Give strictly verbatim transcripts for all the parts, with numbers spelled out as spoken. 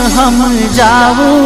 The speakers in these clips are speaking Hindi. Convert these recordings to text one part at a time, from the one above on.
हम जाऊं।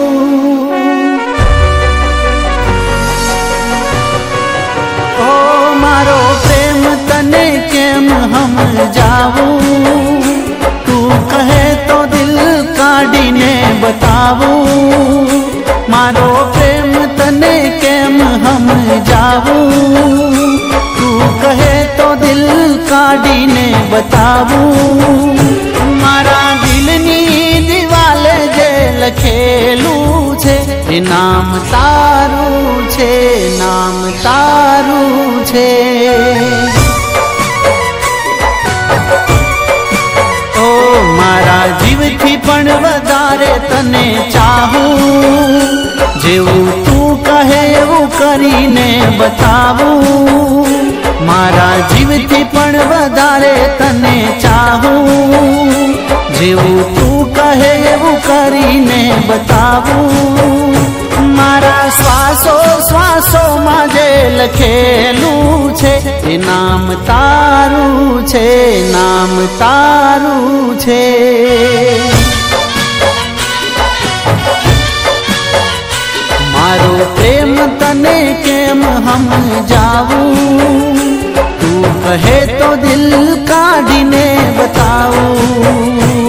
ओ मारो प्रेम तने केम हम जाऊं। तू कहे तो दिल काढ़ी ने बताऊं। मारो प्रेम तने केम हम जाऊं। तू कहे तो दिल काढ़ी ने बताऊं। मारा दिलनी दिवाले जे लखेलू छे ए नाम तारू छे, नाम तारू छे। ओ मारा जीव थी पण वधारे तने चाहूं। जेवू तू कहे एवू करीने बतावूं। मारा जीव थी पण वधारे तने चाहूं। जेवू तू कहे एवू करीने बतावूं। मारा श्वासो श्वासो माजे लखेलू छे ए नाम तारू छे, नाम तारू छे। मारो प्रेम तने केम हम जाऊं। तू कहे तो दिल काढ़ी ने बताऊं।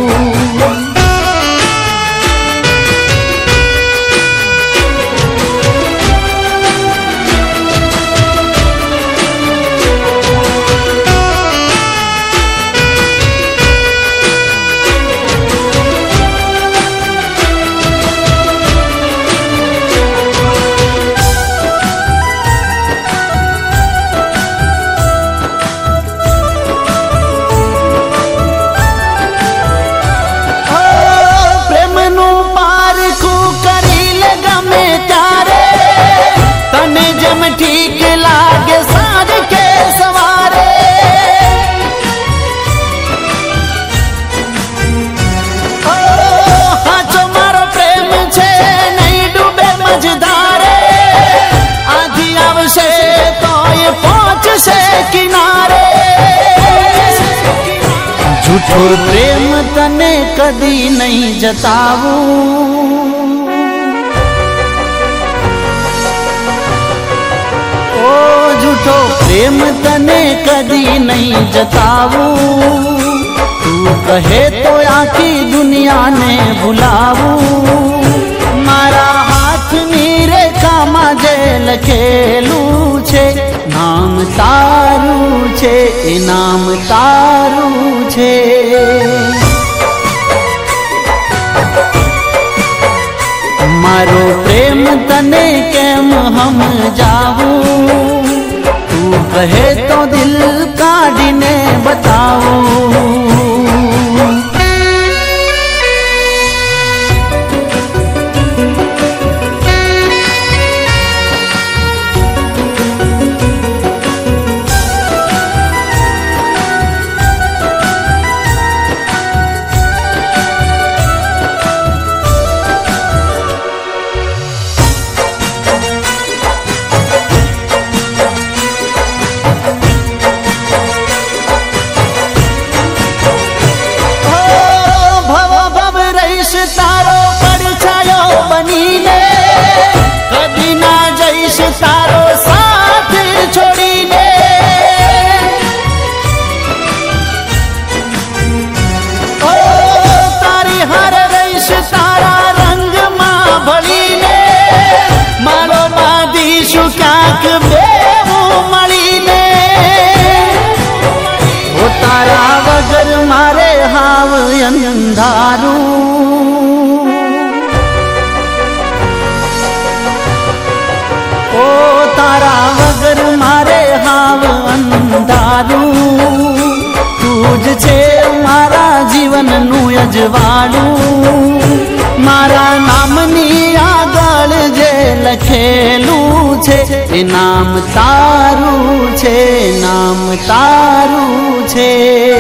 ठीक लागे साँझ के सवारे। ओ हाचो मारो प्रेम छे नहीं डूबे मझधारे। आधी आवशे तो ये पहुंचशे किनारे। झूठो प्रेम तने कदी नहीं जतावूं। झूठो प्रेम तने कदी नहीं जताऊं। तू कहे तो आखी दुनिया ने भुलाऊं। मारा हाथ नीरे कामा जे लखेलू छे नाम तारू छे, ए नाम तारू छे। मारो प्रेम तने केम हम जाऊं। तू कहे तो दिल काढ़ी ने बताऊं। तारो परछायो बनीने कदी ना जईश तारो साथ छोड़ीने। ओ तारी हार रईश तारा रंग मां भळीने। मारो बांधीशु क्यांक बेवू मळीने। ओ तारा वगर मारे हाव अंधारू। ओ तारा वगर मारे हाव अंधारू। तूज छे मारा जीवन नु अजवाड़ू। मारा नामनी आगळ जे लखेलू छे ए नाम तारू छे, नाम तारू छे।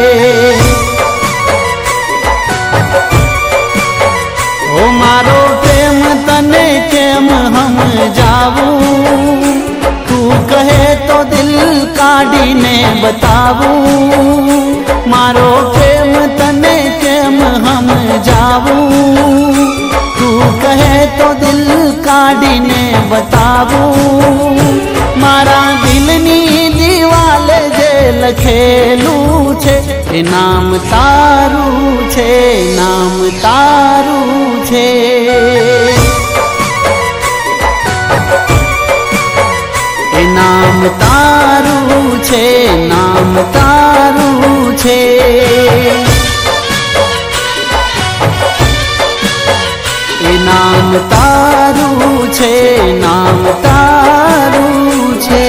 ओ मारो प्रेम तने केम हम जाऊं। तू कहे तो दिल काढ़ी ने बताऊं। मारो प्रेम तने केम हम जाऊं, तू कहे तो दिल काढ़ीने बताऊं। मारा दिलनी दीवाले जे लखेલું છે એ નામ તારું છે, નામ તારું છે। એ નામ તારું છે, નામ તારું છે। એ નામ તારું છે, નામ તારું છે।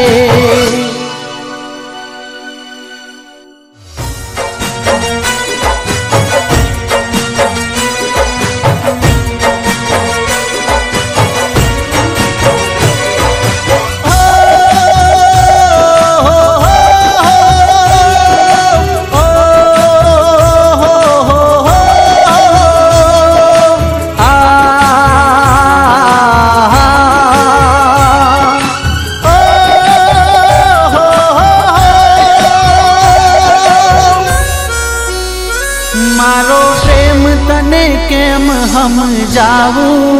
मारो प्रेम तने केम हम जाऊं,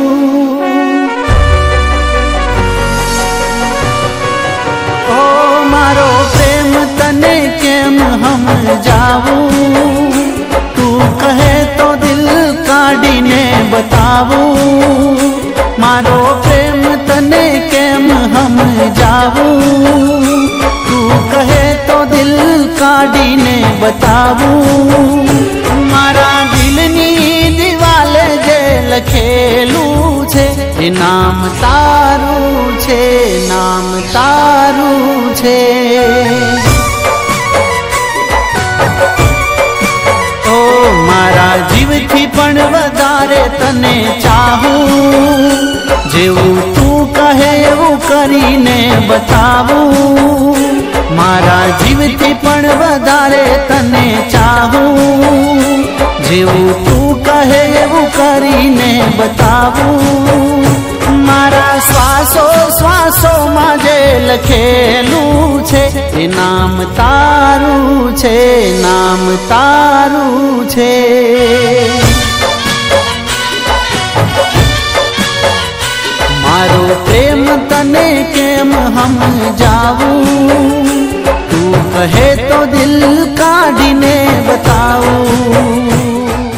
ओ मारो प्रेम तने केम हम जाऊं। तू कहे तो दिल काढ़ीने बताऊं। मारो प्रेम तने केम हम जाऊं। तू कहे तो दिल काढ़ीने बताऊं। मारा दिलनी दीवाले जे लखेલું છે એ નામ તારું છે, નામ તારું છે। ઓ મારા જીવથી પણ વધારે તને ચાહું। જેવું તું કહે એવું કરીને બતાવું। મારા જીવથી પણ વધારે તને ચાહું। જેવું તું કહે એવું કરીને બતાવું। મારા શ્વાસો શ્વાસોમાં જે લખેલું છે એ નામ તારું છે, નામ તારું છે। મારો પ્રેમ તને કેમ હમ જાવું। तू कहे तो दिल काढ़ीने बताऊं।